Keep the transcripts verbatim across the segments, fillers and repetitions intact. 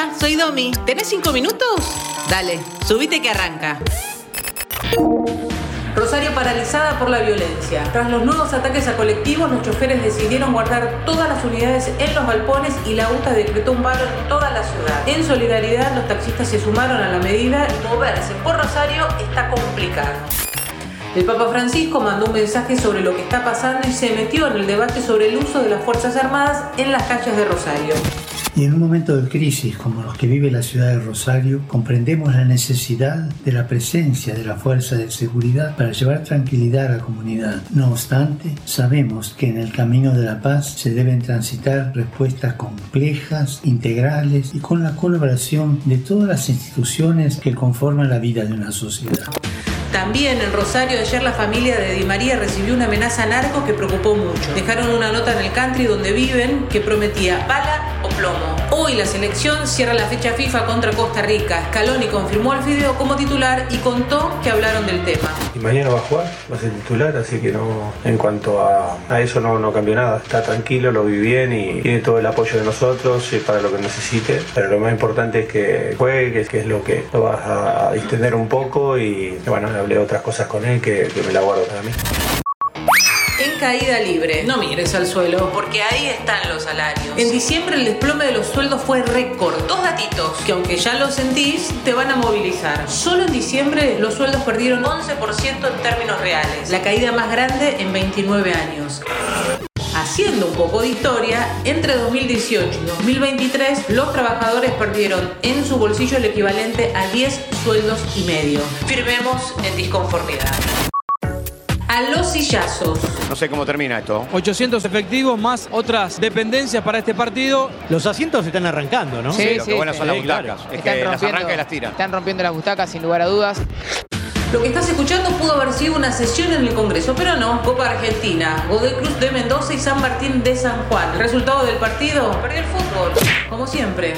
Hola, soy Domi. ¿Tenés cinco minutos? Dale, subite que arranca. Rosario paralizada por la violencia. Tras los nuevos ataques a colectivos, los choferes decidieron guardar todas las unidades en los galpones y la U T A decretó un paro en toda la ciudad. En solidaridad, los taxistas se sumaron a la medida y moverse por Rosario está complicado. El Papa Francisco mandó un mensaje sobre lo que está pasando y se metió en el debate sobre el uso de las Fuerzas Armadas en las calles de Rosario. Y en un momento de crisis como los que vive la ciudad de Rosario, comprendemos la necesidad de la presencia de la fuerza de seguridad para llevar tranquilidad a la comunidad. No obstante, sabemos que en el camino de la paz se deben transitar respuestas complejas, integrales y con la colaboración de todas las instituciones que conforman la vida de una sociedad. También en Rosario ayer la familia de Di María recibió una amenaza narco que preocupó mucho. Dejaron una nota en el country donde viven que prometía bala o plomo. Hoy la selección cierra la fecha FIFA contra Costa Rica. Scaloni confirmó al Fideo como titular y contó que hablaron del tema. Y mañana va a jugar, va a ser titular, así que no, en cuanto a, a eso no, no cambió nada. Está tranquilo, lo vi bien y tiene todo el apoyo de nosotros para lo que necesite. Pero lo más importante es que juegue, que, que es lo que lo vas a distender un poco y bueno, hablé otras cosas con él que, que me la guardo para mí. En caída libre, no mires al suelo, porque ahí están los salarios. En diciembre el desplome de los sueldos fue récord. Dos datitos que aunque ya los sentís, te van a movilizar. Solo en diciembre los sueldos perdieron once por ciento en términos reales, la caída más grande en veintinueve años. Haciendo un poco de historia, entre dos mil dieciocho y dos mil veintitrés, los trabajadores perdieron en su bolsillo el equivalente a diez sueldos y medio. Firmemos en disconformidad. A los sillazos. No sé cómo termina esto. ochocientos efectivos más otras dependencias para este partido. Los asientos se están arrancando, ¿no? Sí, Sí, lo sí, que buenas sí, son las sí, butacas. claro. Es Están que las rompiendo- arranca y las tira. Están rompiendo las butacas sin lugar a dudas. Lo que estás escuchando pudo haber sido una sesión en el Congreso, pero no. Copa Argentina, Godoy Cruz de Mendoza y San Martín de San Juan. ¿El resultado del partido? Perdió el fútbol, como siempre.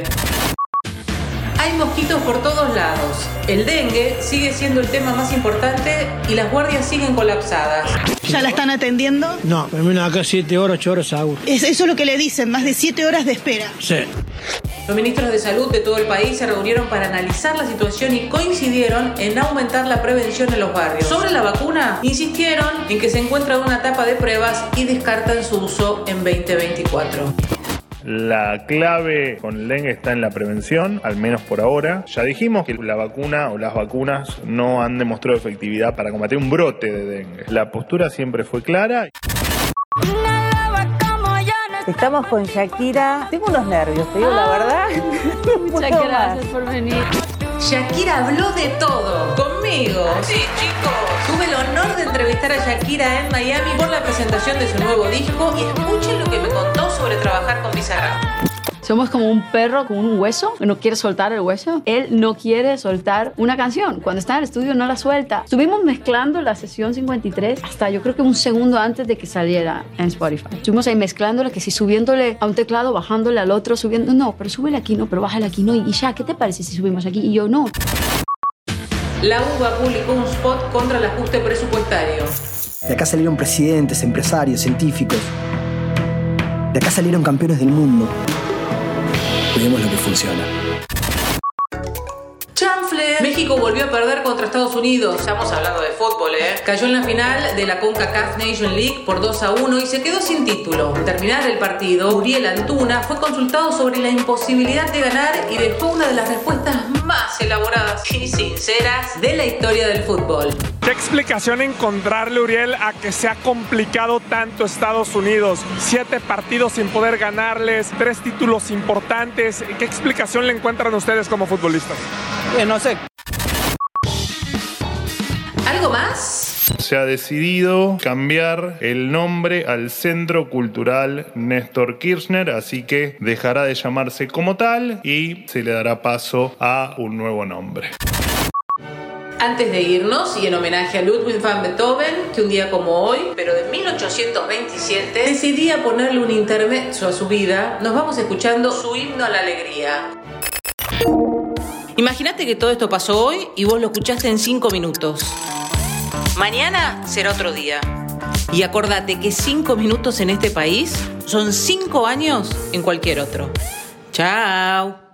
Hay mosquitos por todos lados. El dengue sigue siendo el tema más importante y las guardias siguen colapsadas. ¿Ya la están atendiendo? No, al menos acá siete horas, ocho horas hago. Es, eso es lo que le dicen, más de siete horas de espera. Sí. Los ministros de salud de todo el país se reunieron para analizar la situación y coincidieron en aumentar la prevención en los barrios. Sobre la vacuna, insistieron en que se encuentra una etapa de pruebas y descartan su uso en veinte veinticuatro. La clave con el dengue está en la prevención, al menos por ahora. Ya dijimos que la vacuna o las vacunas no han demostrado efectividad para combatir un brote de dengue. La postura siempre fue clara. Estamos con Shakira. Tengo unos nervios, te digo la verdad. No Muchas gracias por venir. Shakira habló de todo conmigo. Sí, chicos. Tuve el honor de entrevistar a Shakira en Miami por la presentación de su nuevo disco y escuchen lo que me contó sobre trabajar con Bizarrap. Somos como un perro con un hueso que no quiere soltar el hueso. Él no quiere soltar una canción. Cuando está en el estudio no la suelta. Estuvimos mezclando la sesión cincuenta y tres hasta yo creo que un segundo antes de que saliera en Spotify. Estuvimos ahí mezclándola, que si subiéndole a un teclado, bajándole al otro, subiendo. No, pero súbele aquí, no, pero bájale aquí, no. Y ya, ¿qué te parece si subimos aquí? Y yo, no. La U B A publicó un spot contra el ajuste presupuestario. De acá salieron presidentes, empresarios, científicos. De acá salieron campeones del mundo. Cuidemos lo que funciona. ¡Chanfle! México volvió a perder contra Estados Unidos. Estamos hablando de fútbol, ¿eh? Cayó en la final de la CONCACAF Nation League por dos a uno y se quedó sin título. Al terminar el partido, Uriel Antuna fue consultado sobre la imposibilidad de ganar y dejó una de las respuestas más elaboradas y sinceras de la historia del fútbol. ¿Qué explicación encontrarle, Uriel, a que se ha complicado tanto Estados Unidos? Siete partidos sin poder ganarles, tres títulos importantes. ¿Qué explicación le encuentran ustedes como futbolistas? Eh, no sé. ¿Algo más? Se ha decidido cambiar el nombre al Centro Cultural Néstor Kirchner, así que dejará de llamarse como tal y se le dará paso a un nuevo nombre. Antes de irnos, y en homenaje a Ludwig van Beethoven, que un día como hoy, pero de mil ochocientos veintisiete, decidía ponerle un intermezzo a su vida, nos vamos escuchando su himno a la alegría. Imagínate que todo esto pasó hoy y vos lo escuchaste en cinco minutos. Mañana será otro día. Y acordate que cinco minutos en este país son cinco años en cualquier otro. Chao.